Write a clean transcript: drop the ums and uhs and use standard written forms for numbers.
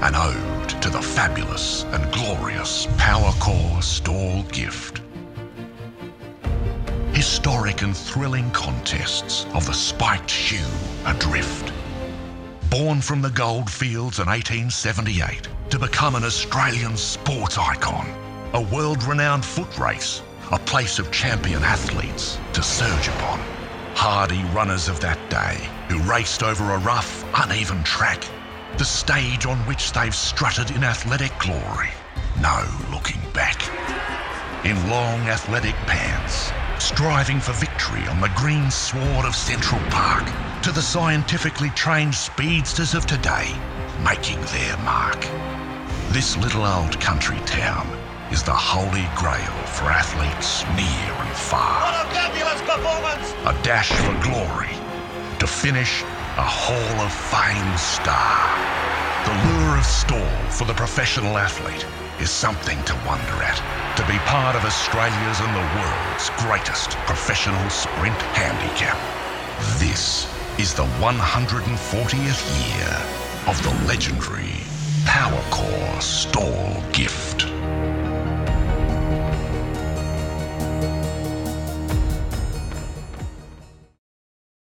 An ode to the fabulous and glorious Powercore Stall Gift. Historic and thrilling contests of the spiked shoe adrift. Born from the goldfields in 1878 to become an Australian sports icon, a world-renowned foot race, a place of champion athletes to surge upon. Hardy runners of that day who raced over a rough, uneven track, the stage on which they've strutted in athletic glory. No looking back. In long athletic pants, striving for victory on the green sward of Central Park, to the scientifically trained speedsters of today, making their mark. This little old country town is the holy grail for athletes near and far. What a fabulous performance! A dash for glory, to finish a Hall of Fame star. The lure of Stall for the professional athlete is something to wonder at. To be part of Australia's and the world's greatest professional sprint handicap. This is the 140th year of the legendary Powercore Stall Gift.